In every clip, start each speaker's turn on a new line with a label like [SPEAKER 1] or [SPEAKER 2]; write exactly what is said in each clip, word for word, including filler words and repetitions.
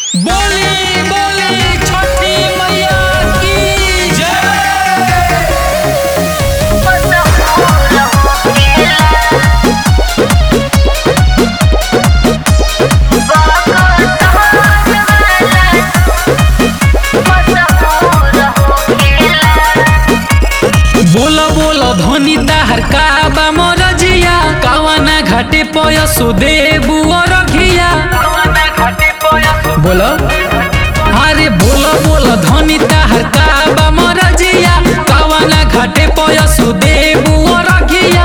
[SPEAKER 1] बोली बोली छठी मैया की जय। बोला बोला धनी दाहर काबा मोरजिया कावना घाटे पयसु देबु रखिया। बोला अरे बोला बोला धनी दाहर काबा मोरजिया कावना घाटे पयसु देबु रखिया।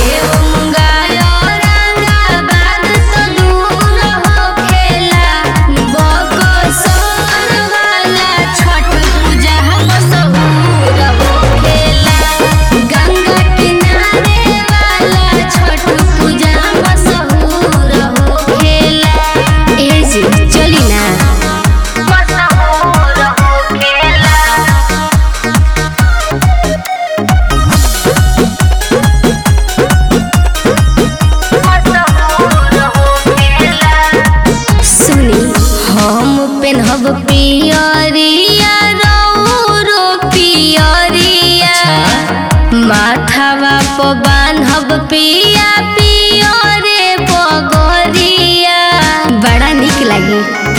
[SPEAKER 2] पेनहब पियरिया रौरो पियरिया माथावा प बान्हब पिया पियरे पगरिया। बड़ा निक लागी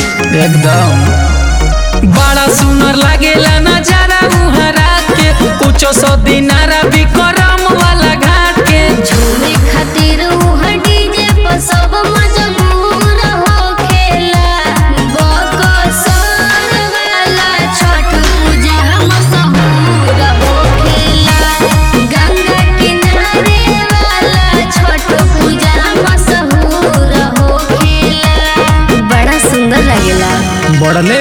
[SPEAKER 1] एकदम बड़ा सुंदर लागेला नजारा उहरा के कुछ सौ दिनारा भी करम वाला घाट के
[SPEAKER 2] झूमे खातिर उह डीजे पर सब मजबूर हो खेला। बकसर वाला छठ पूजा मशहूर हो खेला। गंगा किनारे वाला छठ पूजा मशहूर हो खेला। बड़ा सुंदर लगेला
[SPEAKER 1] बड़ले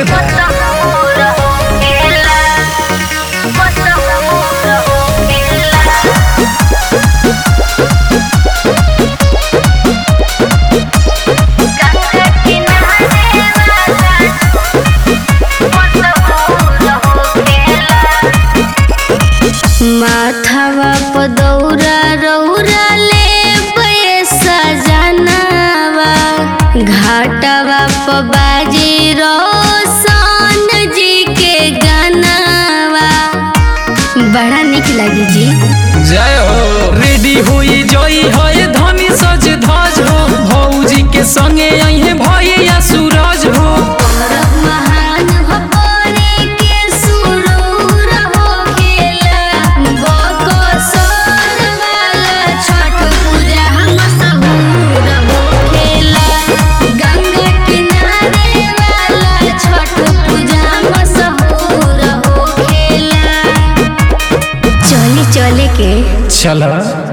[SPEAKER 2] माथावा प दौरा रौरा ले पैसा जनावा घाटावा प बाजी रोशन जी के गानावा। बड़ा निक लगी जी
[SPEAKER 1] जय हो रेडी हुई जई है धनी सज धज हो भौजी के संगे अहे भैया सूरज हो।
[SPEAKER 2] महान हो परे के सुरूर हो खेला। बकसर वाला छठ पूजा मशहूर हो खेला। गंगा किनारे वाला छठ पूजा मशहूर हो खेला। चले चले के
[SPEAKER 1] चला